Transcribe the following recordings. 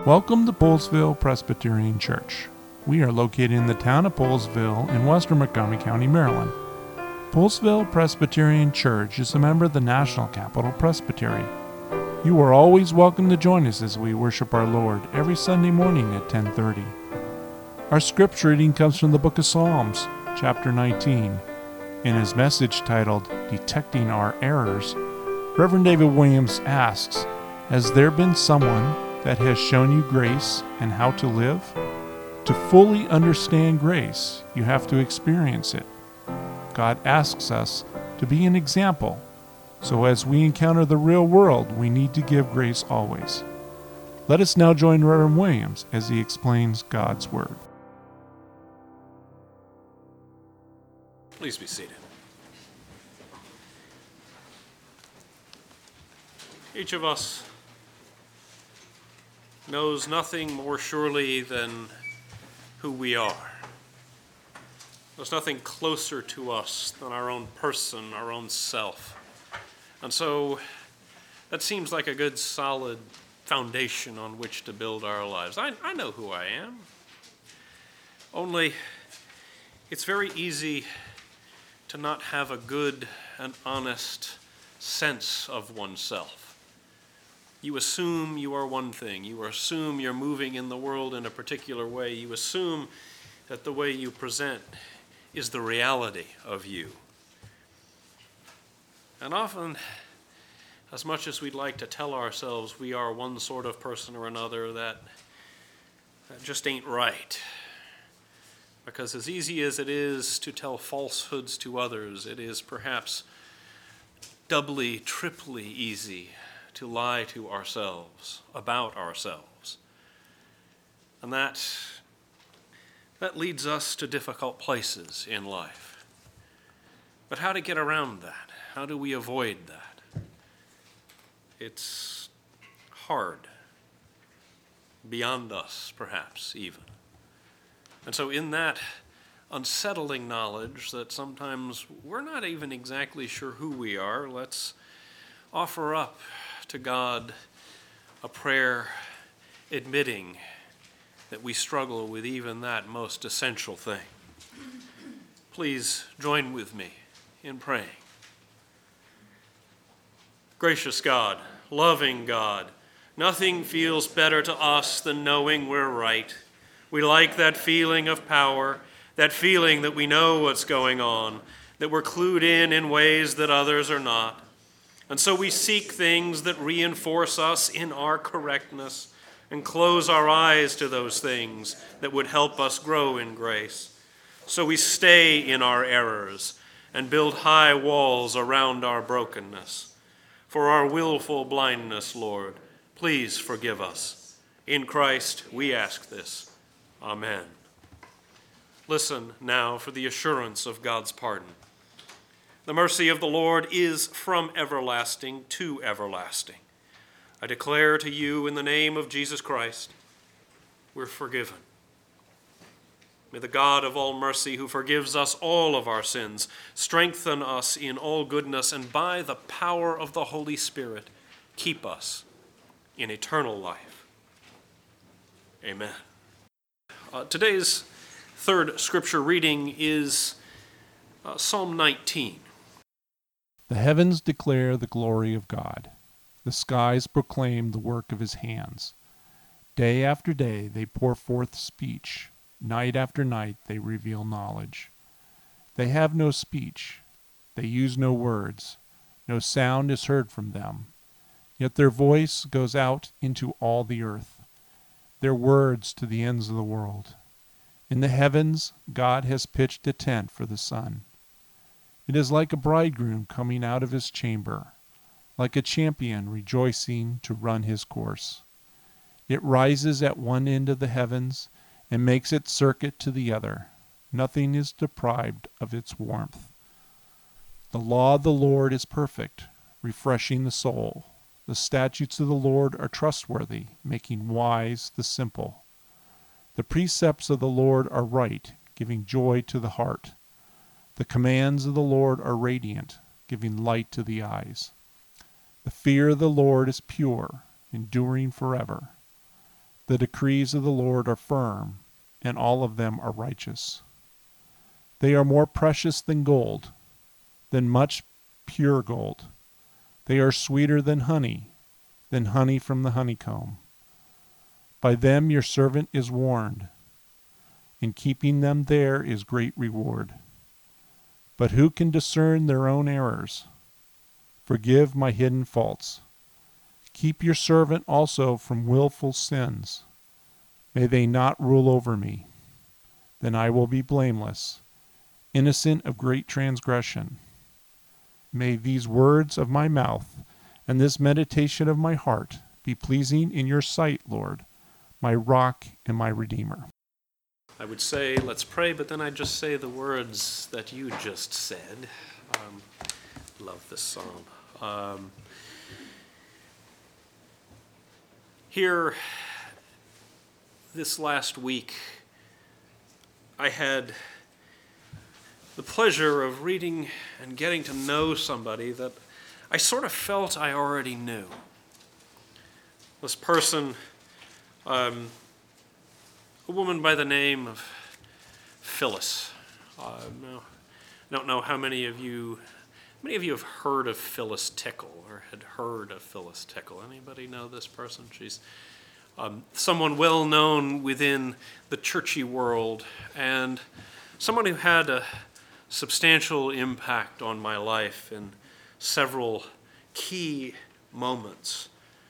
Welcome to Poolesville Presbyterian Church. We are located in the town of Poolesville in western Montgomery County, Maryland. Poolesville Presbyterian Church is a member of the National Capital Presbytery. You are always welcome to join us as we worship our Lord every Sunday morning at 10:30. Our scripture reading comes from the book of Psalms, chapter 19. In his message titled, Detecting Our Errors, Reverend David Williams asks, has there been someone that has shown you grace and how to live? To fully understand grace, you have to experience it. God asks us to be an example, so as we encounter the real world, we need to give grace always. Let us now join Reverend Williams as he explains God's Word. Please be seated. Each of us knows nothing more surely than who we are. There's nothing closer to us than our own person, our own self. And so that seems like a good solid foundation on which to build our lives. I know who I am. Only it's very easy to not have a good and honest sense of oneself. You assume you are one thing. You assume you're moving in the world in a particular way. You assume that the way you present is the reality of you. And often, as much as we'd like to tell ourselves we are one sort of person or another, that just ain't right. Because as easy as it is to tell falsehoods to others, it is perhaps doubly, triply easy to lie to ourselves, about ourselves. And that leads us to difficult places in life. But how to get around that? How do we avoid that? It's hard, beyond us, perhaps, even. And so in that unsettling knowledge that sometimes we're not even exactly sure who we are, let's offer up to God a prayer admitting that we struggle with even that most essential thing. Please join with me in praying. Gracious God, loving God, nothing feels better to us than knowing we're right. We like that feeling of power, that feeling that we know what's going on, that we're clued in ways that others are not. And so we seek things that reinforce us in our correctness and close our eyes to those things that would help us grow in grace. So we stay in our errors and build high walls around our brokenness. For our willful blindness, Lord, please forgive us. In Christ we ask this. Amen. Listen now for the assurance of God's pardon. The mercy of the Lord is from everlasting to everlasting. I declare to you in the name of Jesus Christ, we're forgiven. May the God of all mercy, who forgives us all of our sins, strengthen us in all goodness, and by the power of the Holy Spirit, keep us in eternal life. Amen. Today's third scripture reading is Psalm 19. The heavens declare the glory of God. The skies proclaim the work of his hands. Day after day they pour forth speech. Night after night they reveal knowledge. They have no speech. They use no words. No sound is heard from them. Yet their voice goes out into all the earth, their words to the ends of the world. In the heavens God has pitched a tent for the sun. It is like a bridegroom coming out of his chamber, like a champion rejoicing to run his course. It rises at one end of the heavens and makes its circuit to the other. Nothing is deprived of its warmth. The law of the Lord is perfect, refreshing the soul. The statutes of the Lord are trustworthy, making wise the simple. The precepts of the Lord are right, giving joy to the heart. The commands of the Lord are radiant, giving light to the eyes. The fear of the Lord is pure, enduring forever. The decrees of the Lord are firm, and all of them are righteous. They are more precious than gold, than much pure gold. They are sweeter than honey from the honeycomb. By them your servant is warned. In keeping them there is great reward. But who can discern their own errors? Forgive my hidden faults. Keep your servant also from willful sins. May they not rule over me. Then I will be blameless, innocent of great transgression. May these words of my mouth and this meditation of my heart be pleasing in your sight, Lord, my rock and my redeemer. I would say, let's pray, but then I'd just say the words that you just said. Love this psalm. Here, this last week, I had the pleasure of reading and getting to know somebody that I sort of felt I already knew. This person, a woman by the name of Phyllis. I don't know how many of you have heard of Phyllis Tickle or had heard of Phyllis Tickle. Anybody know this person? She's someone well known within the churchy world and someone who had a substantial impact on my life in several key moments.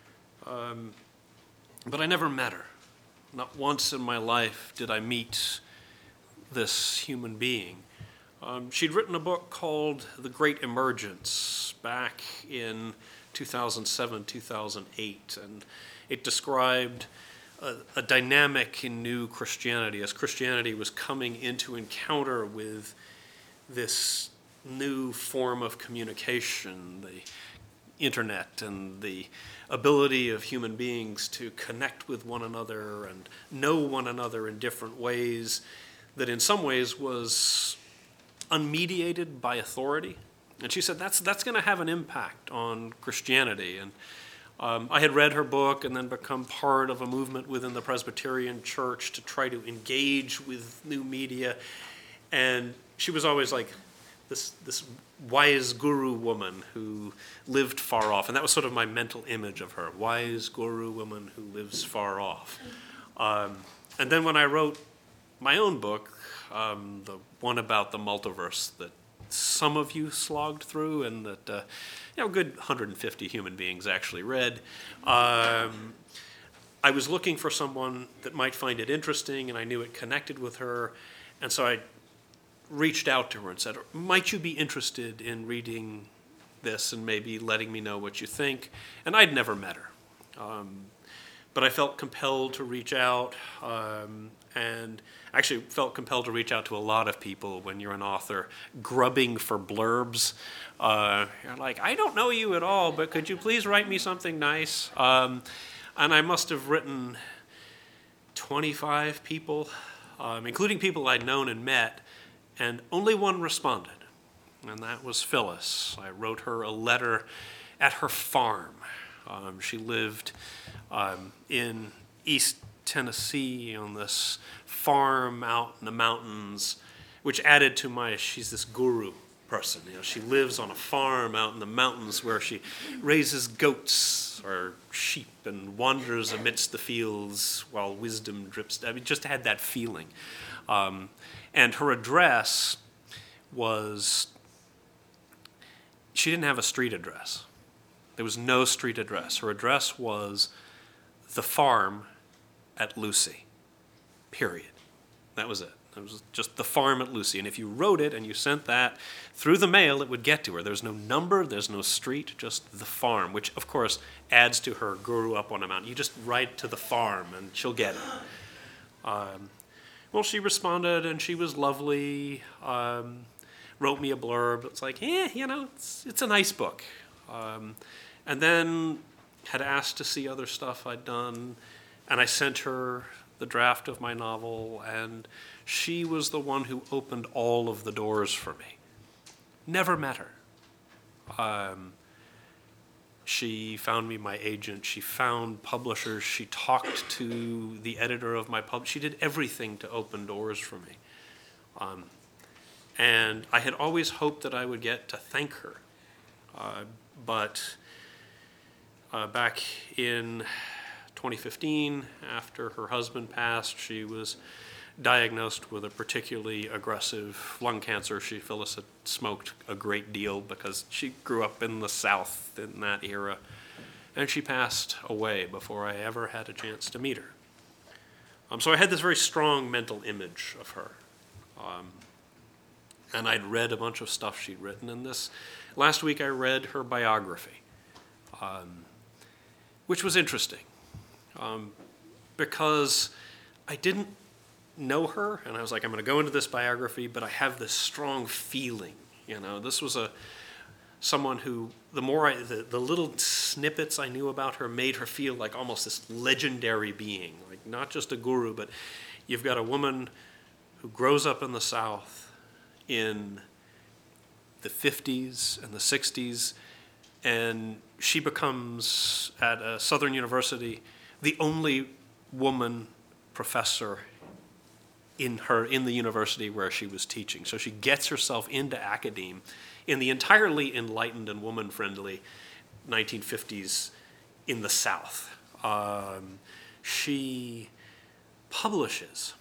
But I never met her. Not once in my life did I meet this human being. She'd written a book called The Great Emergence back in 2007, 2008, and it described a dynamic in new Christianity as Christianity was coming into encounter with this new form of communication, the internet and the ability of human beings to connect with one another and know one another in different ways that in some ways was unmediated by authority. And she said that's going to have an impact on Christianity. And I had read her book and then become part of a movement within the Presbyterian Church to try to engage with new media. And she was always like this wise guru woman who lived far off. And that was sort of my mental image of her, wise guru woman who lives far off. And then when I wrote my own book, the one about the multiverse that some of you slogged through and that a good 150 human beings actually read, I was looking for someone that might find it interesting, and I knew it connected with her. And so I reached out to her and said, might you be interested in reading this and maybe letting me know what you think? And I'd never met her. But I felt compelled to reach out, and actually felt compelled to reach out to a lot of people when you're an author, grubbing for blurbs. You're like, I don't know you at all, but could you please write me something nice? And I must have written 25 people, including people I'd known and met, and only one responded, and that was Phyllis. I wrote her a letter at her farm. She lived in East Tennessee on this farm out in the mountains, which added to she's this guru person. She lives on a farm out in the mountains where she raises goats or sheep and wanders amidst the fields while wisdom drips. Just had that feeling. And her address was, she didn't have a street address. There was no street address. Her address was the farm at Lucy, period. That was it. It was just the farm at Lucy. And if you wrote it and you sent that through the mail, it would get to her. There's no number, there's no street, just the farm, which, of course, adds to her grew up on a mountain. You just write to the farm and she'll get it. Well, she responded, and she was lovely, wrote me a blurb. It's like, it's a nice book. And then had asked to see other stuff I'd done, and I sent her the draft of my novel, and she was the one who opened all of the doors for me. Never met her. She found me my agent. She found publishers. She talked to the editor of my pub. She did everything to open doors for me. And I had always hoped that I would get to thank her. But back in 2015, after her husband passed, she was diagnosed with a particularly aggressive lung cancer. Phyllis had smoked a great deal because she grew up in the South in that era. And she passed away before I ever had a chance to meet her. So I had this very strong mental image of her. And I'd read a bunch of stuff she'd written in this. Last week I read her biography, which was interesting because I didn't know her, and I was like, I'm going to go into this biography, but I have this strong feeling. This was someone who, the little snippets I knew about her made her feel like almost this legendary being, like not just a guru, but you've got a woman who grows up in the South in the 50s and the 60s, and she becomes, at a Southern University, the only woman professor in the university where she was teaching. So she gets herself into academe in the entirely enlightened and woman-friendly 1950s in the South. She publishes.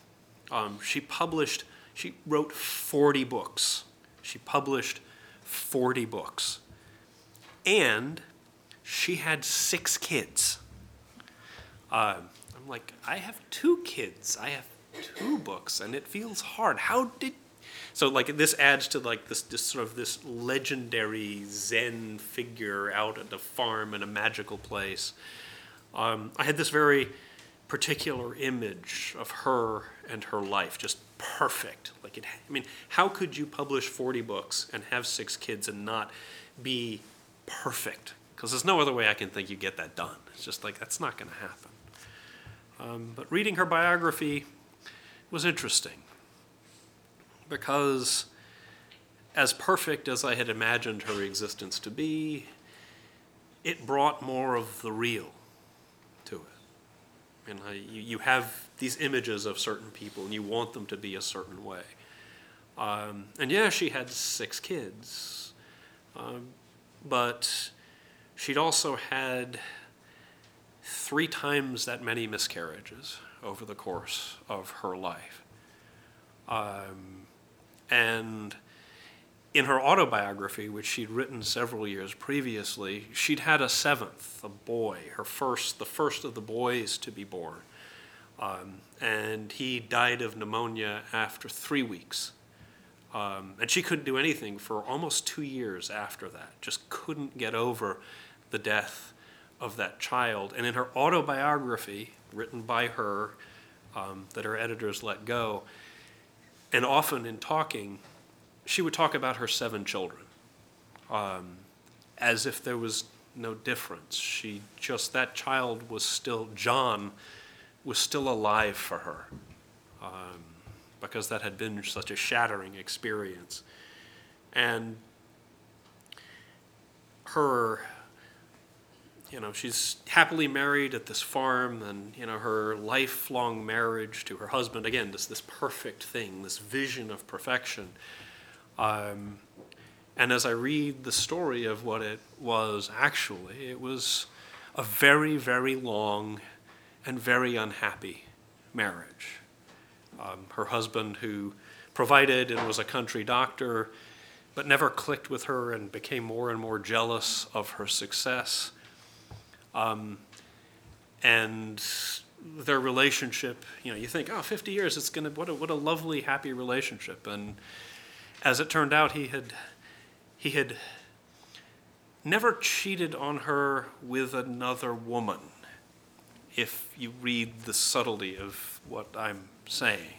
She wrote 40 books. She published 40 books. And she had 6 kids. I'm like, I have 2 kids. I have 2 books, and it feels hard. So like this adds to like this sort of this legendary Zen figure out at a farm in a magical place. I had this very particular image of her and her life, just perfect. How could you publish 40 books and have 6 kids and not be perfect? Because there's no other way I can think you get that done. It's just like, that's not going to happen. But reading her biography was interesting because as perfect as I had imagined her existence to be, it brought more of the real to it. You have these images of certain people and you want them to be a certain way. And yeah, she had 6 kids, but she'd also had 3 times that many miscarriages over the course of her life. And in her autobiography, which she'd written several years previously, she'd had a 7th, a boy, the first of the boys to be born. And he died of pneumonia after 3 weeks. And she couldn't do anything for almost 2 years after that, just couldn't get over the death of that child. And in her autobiography, written by her, that her editors let go, and often in talking, she would talk about her 7 children, as if there was no difference. That child was still, John was still alive for her, because that had been such a shattering experience. And her, she's happily married at this farm, and, her lifelong marriage to her husband, again, this perfect thing, this vision of perfection. And as I read the story of what it was actually, it was a very, very long and very unhappy marriage. Her husband, who provided and was a country doctor, but never clicked with her and became more and more jealous of her success. And their relationship, you think, 50 years, it's gonna, what a lovely, happy relationship. And as it turned out, he had never cheated on her with another woman, if you read the subtlety of what I'm saying.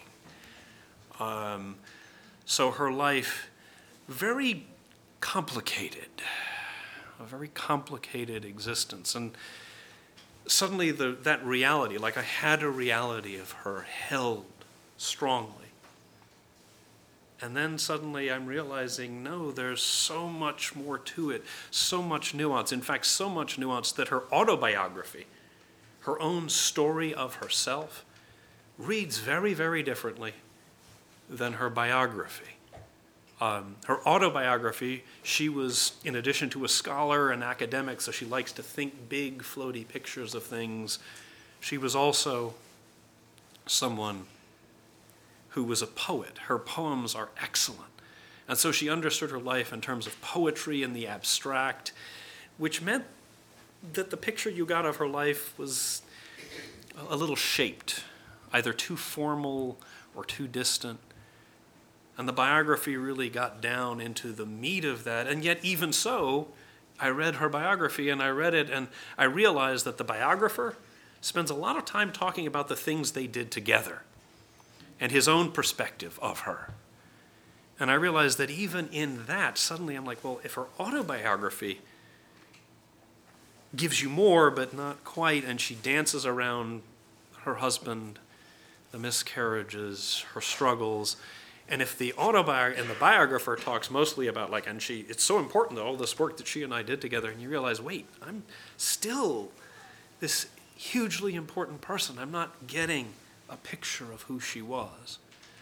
So her life, very complicated, a very complicated existence. And suddenly that reality, like I had a reality of her held strongly. And then suddenly I'm realizing, no, there's so much more to it, so much nuance. In fact, so much nuance that her autobiography, her own story of herself, reads very, very differently than her biography. Her autobiography, she was, in addition to a scholar and academic, so she likes to think big, floaty pictures of things, she was also someone who was a poet. Her poems are excellent. And so she understood her life in terms of poetry and the abstract, which meant that the picture you got of her life was a little shaped, either too formal or too distant. And the biography really got down into the meat of that. And yet, even so, I read her biography and I read it and I realized that the biographer spends a lot of time talking about the things they did together and his own perspective of her. And I realized that even in that, suddenly I'm like, well, if her autobiography gives you more, but not quite, and she dances around her husband, the miscarriages, her struggles, and if the biographer talks mostly about it's so important that all this work that she and I did together, and you realize, wait, I'm still this hugely important person. I'm not getting a picture of who she was.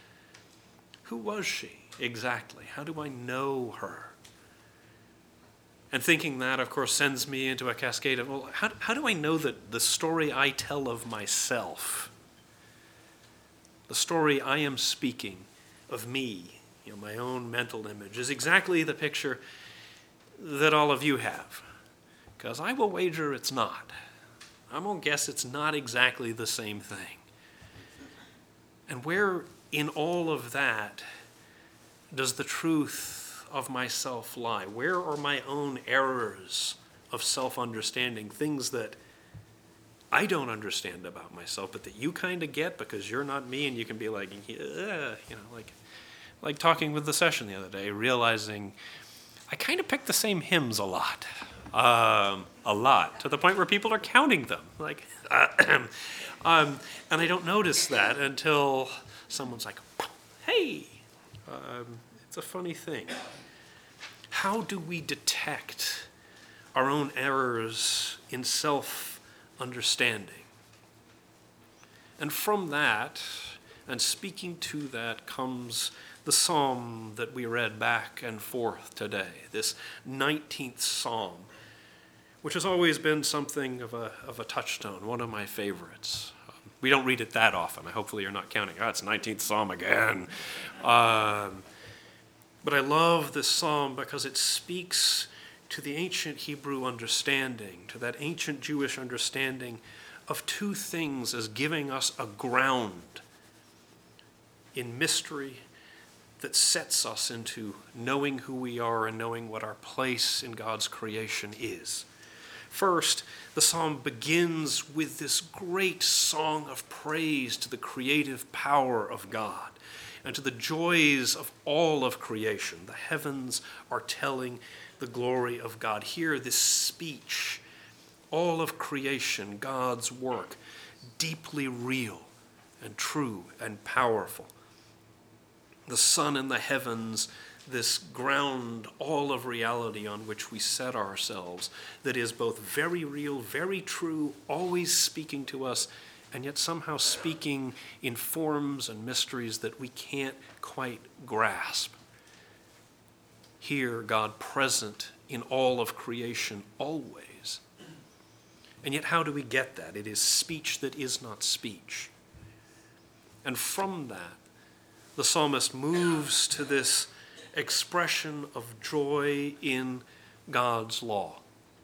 Who was she exactly? How do I know her? And thinking that, of course, sends me into a cascade of, well, how do I know that the story I tell of myself, the story I am speaking of me, my own mental image, is exactly the picture that all of you have? Because I will wager it's not. I'm going to guess it's not exactly the same thing. And where in all of that does the truth of myself lie? Where are my own errors of self-understanding, things that I don't understand about myself, but that you kind of get because you're not me, and you can be like, like talking with the session the other day, realizing I kind of pick the same hymns a lot, to the point where people are counting them. And I don't notice that until someone's like, hey, it's a funny thing. How do we detect our own errors in self-understanding? And from that, and speaking to that, comes the psalm that we read back and forth today, this 19th psalm, which has always been something of a touchstone, one of my favorites. We don't read it that often. Hopefully you're not counting, it's 19th psalm again. But I love this psalm because it speaks to the ancient Hebrew understanding, to that ancient Jewish understanding of two things as giving us a ground in mystery that sets us into knowing who we are and knowing what our place in God's creation is. First, the psalm begins with this great song of praise to the creative power of God and to the joys of all of creation. The heavens are telling the glory of God. Hear this speech, all of creation, God's work, deeply real and true and powerful. The sun and the heavens, this ground, all of reality on which we set ourselves, that is both very real, very true, always speaking to us, and yet somehow speaking in forms and mysteries that we can't quite grasp. Here, God present in all of creation always. And yet how do we get that? It is speech that is not speech. And from that, the psalmist moves to this expression of joy in God's law,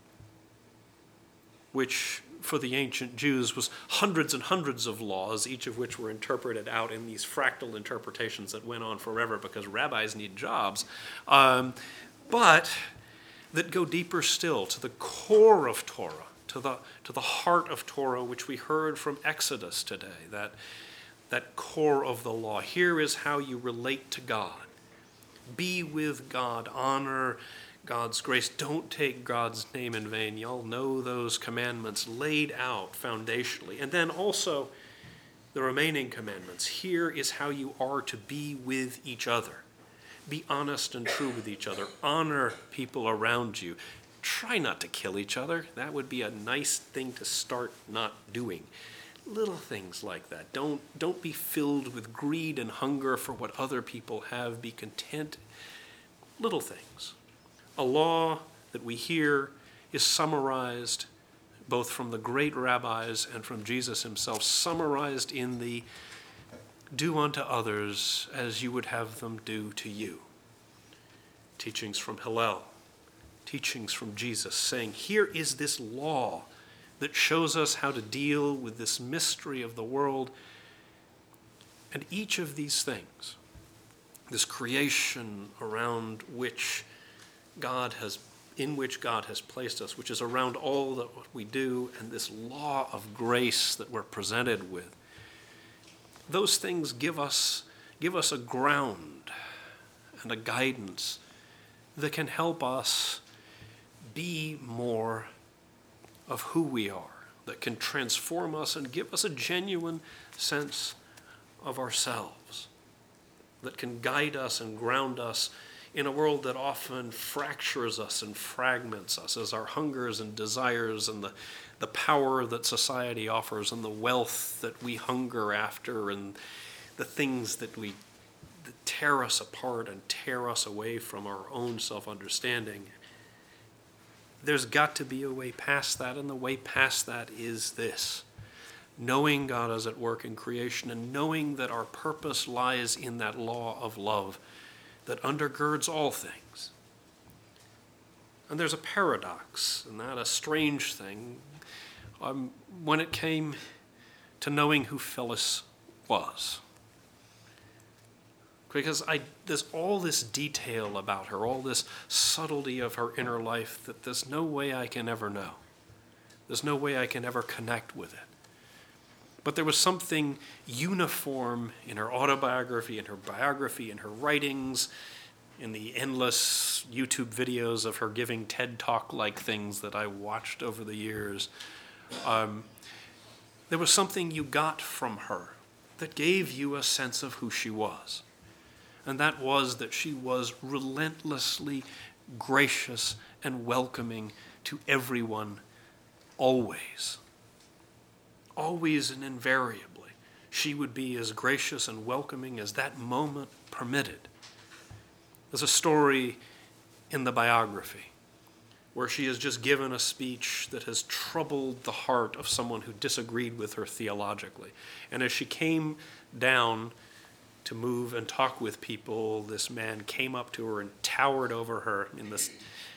which for the ancient Jews was hundreds and hundreds of laws, each of which were interpreted out in these fractal interpretations that went on forever because rabbis need jobs, but that go deeper still to the core of Torah, to the heart of Torah, which we heard from Exodus today, that core of the law. Here is how you relate to God. Be with God, honor God's grace. Don't take God's name in vain. Y'all know those commandments laid out foundationally. And then also the remaining commandments. Here is how you are to be with each other. Be honest and true with each other. Honor people around you. Try not to kill each other. That would be a nice thing to start not doing. Little things like that. Don't be filled with greed and hunger for what other people have. Be content. Little things. A law that we hear is summarized both from the great rabbis and from Jesus himself, summarized in the do unto others as you would have them do to you. Teachings from Hillel, teachings from Jesus, saying, here is this law that shows us how to deal with this mystery of the world. And each of these things, this creation around which in which God has placed us, which is around all that what we do, and this law of grace that we're presented with, those things give us a ground and a guidance that can help us be more of who we are, that can transform us and give us a genuine sense of ourselves, that can guide us and ground us in a world that often fractures us and fragments us as our hungers and desires and the power that society offers and the wealth that we hunger after and the things that tear us apart and tear us away from our own self-understanding. There's got to be a way past that, and the way past that is this: knowing God is at work in creation and knowing that our purpose lies in that law of love that undergirds all things. And there's a paradox, and that a strange thing, when it came to knowing who Phyllis was. Because there's all this detail about her, all this subtlety of her inner life that there's no way I can ever know. There's no way I can ever connect with it. But there was something uniform in her autobiography, in her biography, in her writings, in the endless YouTube videos of her giving TED Talk-like things that I watched over the years. There was something you got from her that gave you a sense of who she was. And that was that she was relentlessly gracious and welcoming to everyone, always. Always and invariably, she would be as gracious and welcoming as that moment permitted. There's a story in the biography where she has just given a speech that has troubled the heart of someone who disagreed with her theologically. And as she came down to move and talk with people, this man came up to her and towered over her in this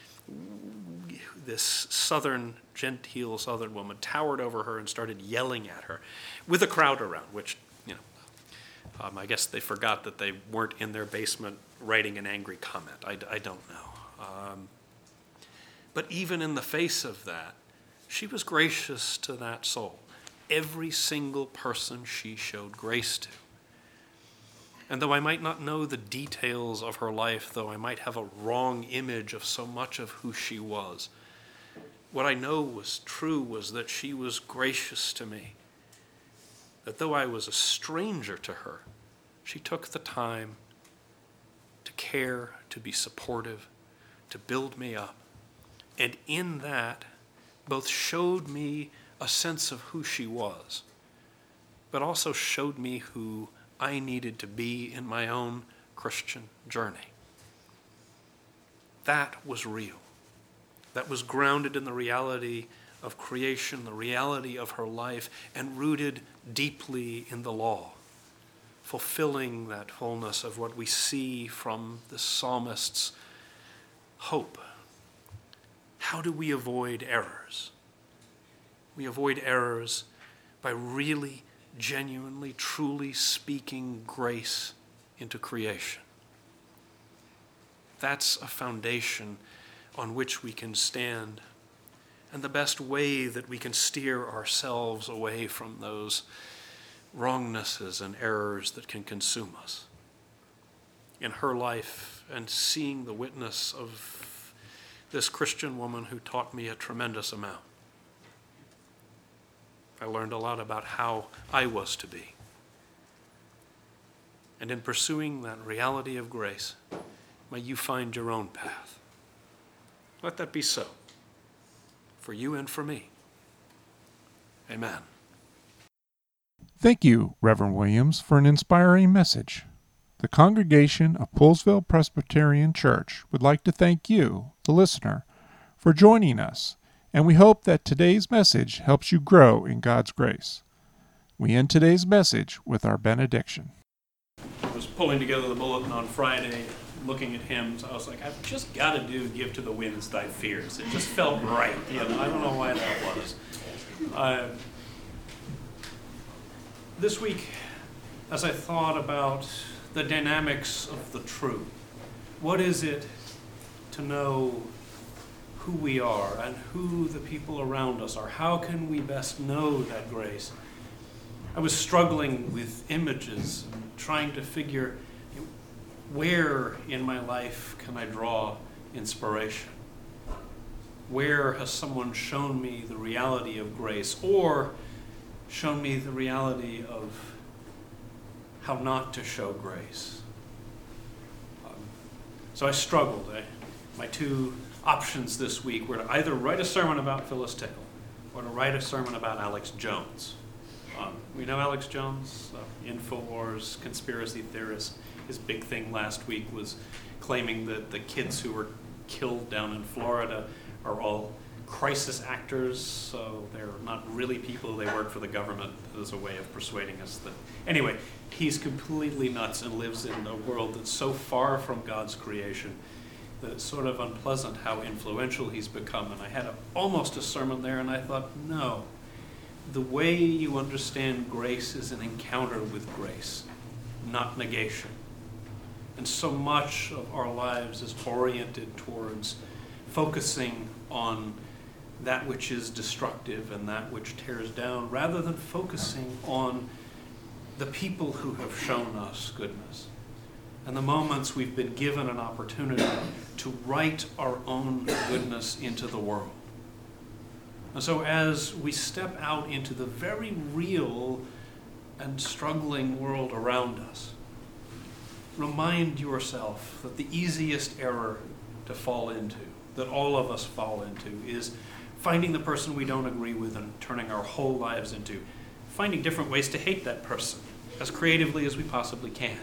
genteel southern woman, towered over her and started yelling at her with a crowd around, which, I guess they forgot that they weren't in their basement writing an angry comment. I don't know. But even in the face of that, she was gracious to that soul. Every single person she showed grace to. And though I might not know the details of her life, though I might have a wrong image of so much of who she was, what I know was true was that she was gracious to me. That though I was a stranger to her, she took the time to care, to be supportive, to build me up. And in that, both showed me a sense of who she was, but also showed me who I needed to be in my own Christian journey. That was real. That was grounded in the reality of creation, the reality of her life, and rooted deeply in the law, fulfilling that fullness of what we see from the psalmist's hope. How do we avoid errors? We avoid errors by really genuinely, truly speaking grace into creation. That's a foundation on which we can stand, and the best way that we can steer ourselves away from those wrongnesses and errors that can consume us. In her life, and seeing the witness of this Christian woman who taught me a tremendous amount, I learned a lot about how I was to be. And in pursuing that reality of grace, May you find your own path. Let that be so, for you and for me. Amen. Thank you, Reverend Williams, for an inspiring message. The congregation of Poolesville Presbyterian Church would like to thank you, the listener, for joining us, and we hope that today's message helps you grow in God's grace. We end today's message with our benediction. I was pulling together the bulletin on Friday, looking at hymns. I was like, I've just got to do Give to the Winds Thy Fears. It just felt right. I don't know why that was. This week, as I thought about the dynamics of the true, what is it to know who we are and who the people around us are? How can we best know that grace? I was struggling with images and trying to figure where in my life can I draw inspiration? Where has someone shown me the reality of grace, or shown me the reality of how not to show grace? So I struggled. My two options this week were to either write a sermon about Phyllis Tickle or to write a sermon about Alex Jones. We know Alex Jones, InfoWars, conspiracy theorist. His big thing last week was claiming that the kids who were killed down in Florida are all crisis actors, so they're not really people, they work for the government as a way of persuading us that... Anyway, he's completely nuts and lives in a world that's so far from God's creation that it's sort of unpleasant how influential he's become. And I had almost a sermon there, and I thought, no, the way you understand grace is an encounter with grace, not negation. And so much of our lives is oriented towards focusing on that which is destructive and that which tears down, rather than focusing on the people who have shown us goodness and the moments we've been given an opportunity to write our own goodness into the world. And so as we step out into the very real and struggling world around us, remind yourself that the easiest error to fall into, that all of us fall into, is finding the person we don't agree with and turning our whole lives into finding different ways to hate that person as creatively as we possibly can.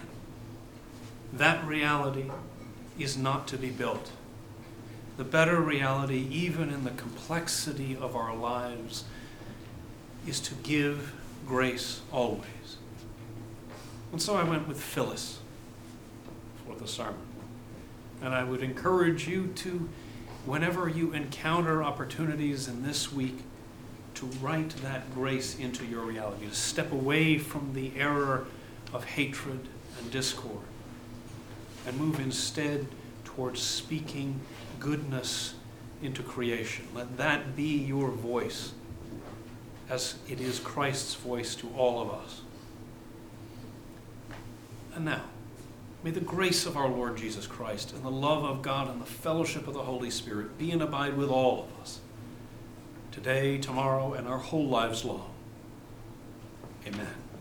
That reality is not to be built. The better reality, even in the complexity of our lives, is to give grace always. And so I went with Phyllis for the sermon. And I would encourage you to, whenever you encounter opportunities in this week, to write that grace into your reality, to step away from the error of hatred and discord, and move instead towards speaking goodness into creation. Let that be your voice, as it is Christ's voice to all of us. And now, may the grace of our Lord Jesus Christ and the love of God and the fellowship of the Holy Spirit be and abide with all of us, today, tomorrow, and our whole lives long. Amen.